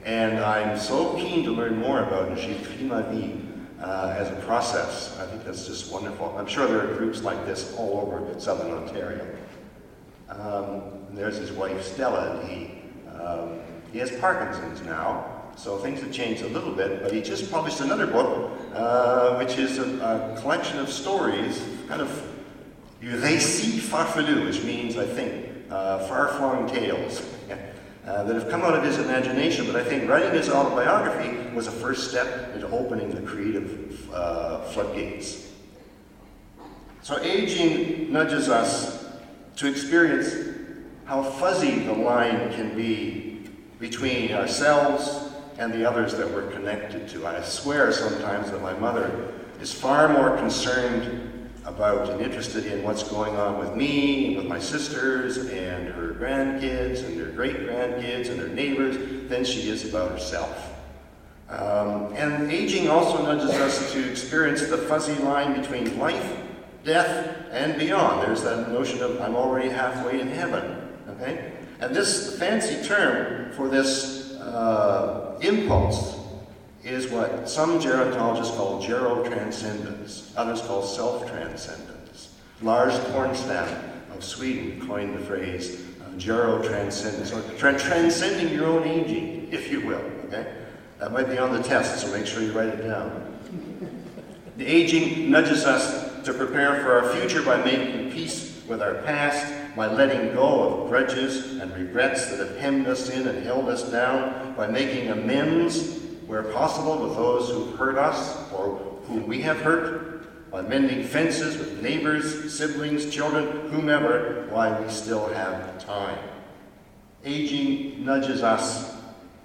And I'm so keen to learn more about J'ai pris ma vie as a process. I think that's just wonderful. I'm sure there are groups like this all over Southern Ontario. There's his wife Stella, and he has Parkinson's now, so things have changed a little bit, but he just published another book, which is a collection of stories, kind of récits farfelus, which means, I think, far-flung tales, that have come out of his imagination. But I think writing his autobiography was a first step into opening the creative floodgates. So aging nudges us to experience how fuzzy the line can be between ourselves and the others that we're connected to. I swear sometimes that my mother is far more concerned about and interested in what's going on with me, and with my sisters, and her grandkids, and her great-grandkids, and her neighbors, than she is about herself. And aging also nudges us to experience the fuzzy line between life, death, and beyond. There's that notion of I'm already halfway in heaven, okay? And this fancy term for this impulse is what some gerontologists call gerotranscendence, others call self-transcendence. Lars Tornstam of Sweden coined the phrase gerotranscendence, or transcending your own aging, if you will, okay? That might be on the test, so make sure you write it down. The aging nudges us to prepare for our future by making peace with our past, by letting go of grudges and regrets that have hemmed us in and held us down, by making amends where possible with those who've hurt us or whom we have hurt, by mending fences with neighbors, siblings, children, whomever, while we still have time. Aging nudges us.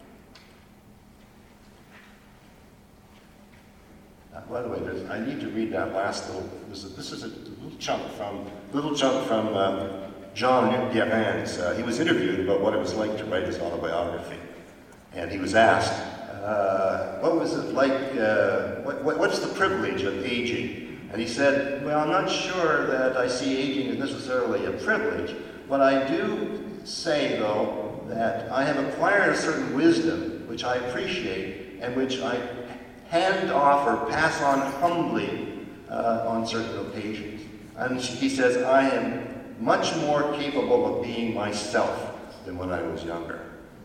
By the way, I need to read that last little. This is a little chunk from Jean-Luc Guérin. He was interviewed about what it was like to write his autobiography, and he was asked, "What was it like? What's the privilege of aging?" And he said, "Well, I'm not sure that I see aging as necessarily a privilege, but I do say, though, that I have acquired a certain wisdom which I appreciate and which I hand off or pass on humbly on certain occasions." And he says, "I am much more capable of being myself than when I was younger."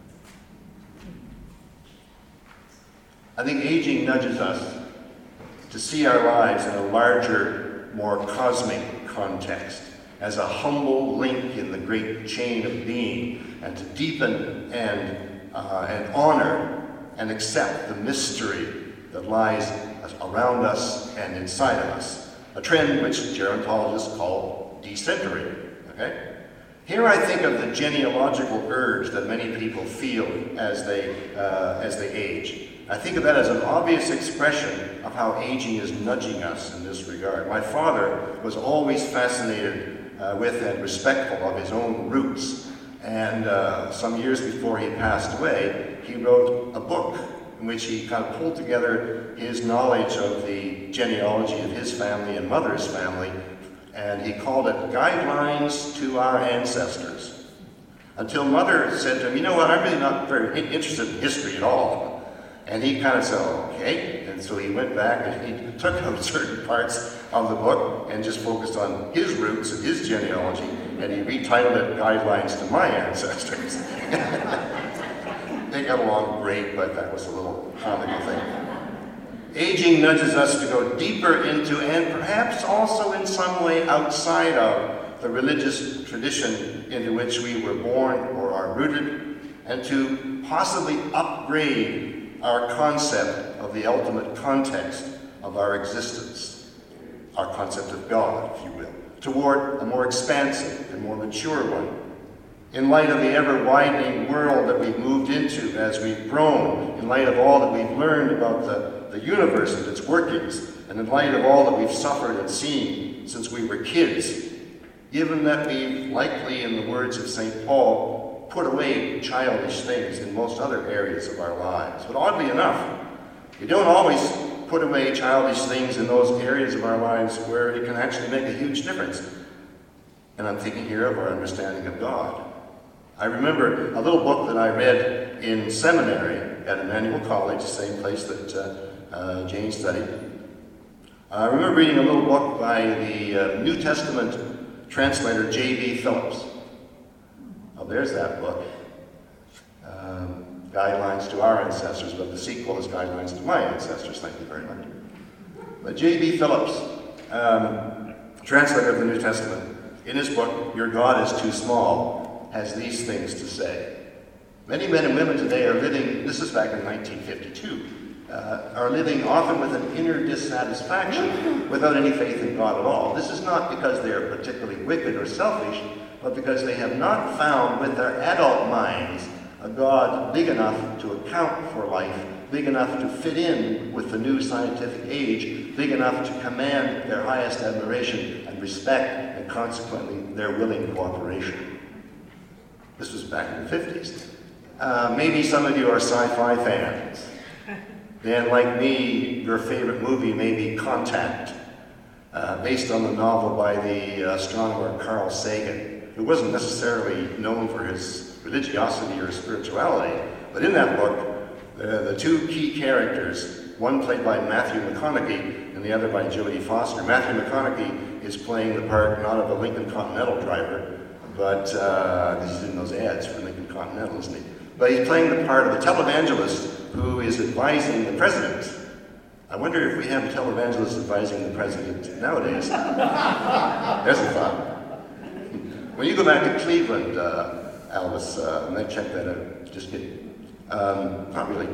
I think aging nudges us to see our lives in a larger, more cosmic context, as a humble link in the great chain of being, and to deepen and honor and accept the mystery that lies around us and inside of us, a trend which gerontologists call decentering. Okay? Here I think of the genealogical urge that many people feel as they age. I think of that as an obvious expression of how aging is nudging us in this regard. My father was always fascinated with and respectful of his own roots, and some years before he passed away, he wrote a book in which he kind of pulled together his knowledge of the genealogy of his family and mother's family, and he called it Guidelines to Our Ancestors. Until Mother said to him, "You know what, I'm really not very interested in history at all." And he kind of said, "Okay." And so he went back and he took out certain parts of the book and just focused on his roots and his genealogy, and he retitled it Guidelines to My Ancestors. They got along great, but that was a little comical thing. Aging nudges us to go deeper into, and perhaps also in some way outside of, the religious tradition into which we were born or are rooted, and to possibly upgrade our concept of the ultimate context of our existence, our concept of God, if you will, toward a more expansive and more mature one. In light of the ever-widening world that we've moved into as we've grown, in light of all that we've learned about the universe and its workings, and in light of all that we've suffered and seen since we were kids, given that we've likely, in the words of St. Paul, put away childish things in most other areas of our lives. But oddly enough, we don't always put away childish things in those areas of our lives where it can actually make a huge difference. And I'm thinking here of our understanding of God. I remember a little book that I read in seminary at Emmanuel College, the same place that Jane studied. I remember reading a little book by the New Testament translator J.B. Phillips. Oh, there's that book. Guidelines to Our Ancestors, but the sequel is Guidelines to My Ancestors. Thank you very much. But J.B. Phillips, translator of the New Testament, in his book, Your God is Too Small, has these things to say. Many men and women today are living, this is back in 1952, are living often with an inner dissatisfaction without any faith in God at all. This is not because they are particularly wicked or selfish, but because they have not found with their adult minds a God big enough to account for life, big enough to fit in with the new scientific age, big enough to command their highest admiration and respect, and consequently their willing cooperation. This was back in the 50s. Maybe some of you are sci-fi fans. Then, like me, your favorite movie may be Contact, based on the novel by the astronomer Carl Sagan, who wasn't necessarily known for his religiosity or spirituality, but in that book, the two key characters, one played by Matthew McConaughey and the other by Jodie Foster. Matthew McConaughey is playing the part not of a Lincoln Continental driver, but he's in those ads for Lincoln Continental, isn't he? But he's playing the part of a televangelist who is advising the president. I wonder if we have televangelists advising the president nowadays. There's a thought. When you go back to Cleveland, Albus, and then check that out. Just kidding. Not really.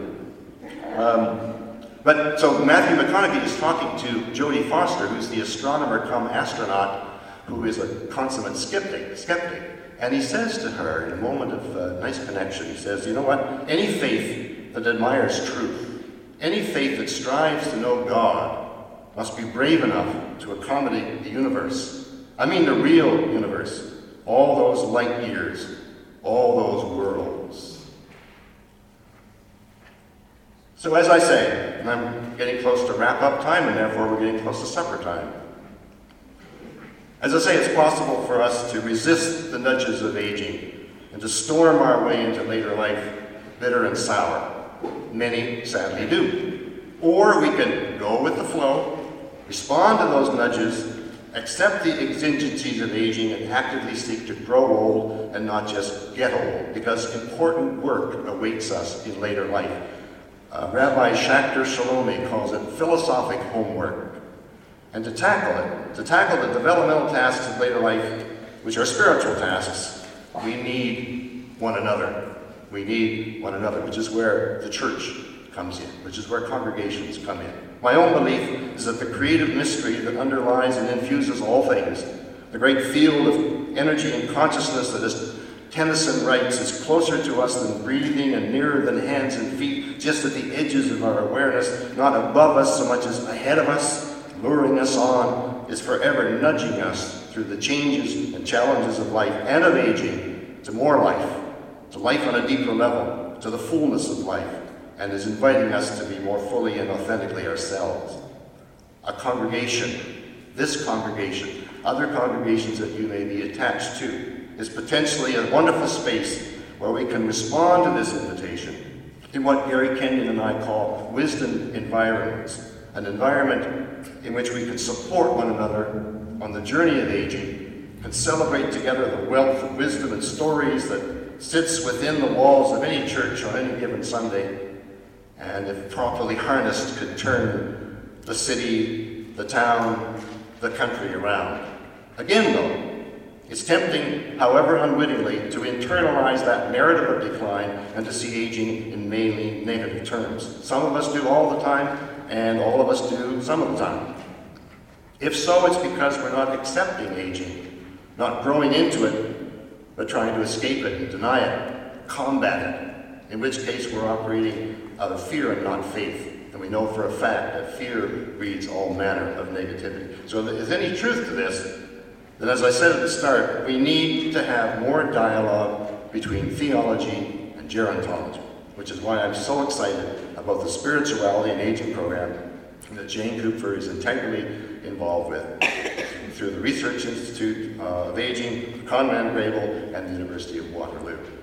But so Matthew McConaughey is talking to Jodie Foster, who's the astronomer come astronaut, who is a consummate skeptic. And he says to her, in a moment of nice connection, he says, you know what? Any faith that admires truth, any faith that strives to know God, must be brave enough to accommodate the universe. I mean the real universe. All those light years, all those worlds. So as I say, and I'm getting close to wrap-up time, and therefore we're getting close to supper time. As I say, it's possible for us to resist the nudges of aging and to storm our way into later life, bitter and sour. Many sadly do. Or we can go with the flow, respond to those nudges, accept the exigencies of aging, and actively seek to grow old and not just get old, because important work awaits us in later life. Rabbi Shachter Shalomi calls it philosophic homework. And to tackle the developmental tasks of later life, which are spiritual tasks, we need one another. We need one another, which is where the church comes in, which is where congregations come in. My own belief is that the creative mystery that underlies and infuses all things, the great field of energy and consciousness that, as Tennyson writes, is closer to us than breathing and nearer than hands and feet, just at the edges of our awareness, not above us so much as ahead of us, luring us on, is forever nudging us through the changes and challenges of life and of aging to more life, to life on a deeper level, to the fullness of life, and is inviting us to be more fully and authentically ourselves. A congregation, this congregation, other congregations that you may be attached to, is potentially a wonderful space where we can respond to this invitation in what Gary Kenyon and I call wisdom environments, an environment in which we can support one another on the journey of aging and celebrate together the wealth of wisdom and stories that sits within the walls of any church on any given Sunday, and if properly harnessed could turn the city, the town, the country around. Again though, it's tempting, however unwittingly, to internalize that narrative of decline and to see aging in mainly negative terms. Some of us do all the time, and all of us do some of the time. If so, it's because we're not accepting aging, not growing into it, but trying to escape it and deny it, combat it, in which case we're operating out of fear and not faith. And we know for a fact that fear breeds all manner of negativity. So if there's any truth to this, then as I said at the start, we need to have more dialogue between theology and gerontology, which is why I'm so excited about the spirituality and aging program that Jane Cooper is integrally involved with through the Research Institute of Aging, Conrad Grebel, and the University of Waterloo.